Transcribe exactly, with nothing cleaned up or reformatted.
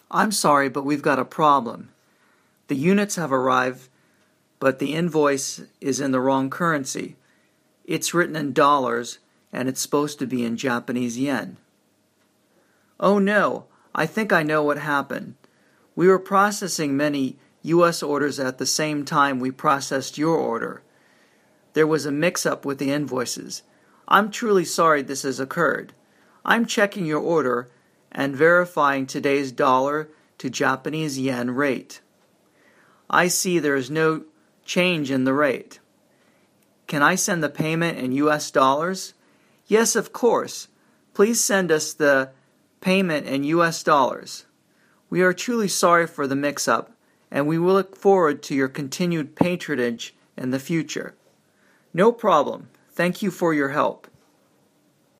I'm sorry, but we've got a problem. The units have arrived, but the invoice is in the wrong currency. It's written in dollars, and it's supposed to be in Japanese yen. Oh no, I think I know what happened. We were processing many U S orders at the same time we processed your order. There was a mix-up with the invoices. I'm truly sorry this has occurred. I'm checking your order and verifying today's dollar to Japanese yen rate. I see there is no change in the rate. Can I send the payment in U S dollars? Yes, of course. Please send us the payment in U S dollars. We are truly sorry for the mix-up, and we will look forward to your continued patronage in the future. No problem. Thank you for your help.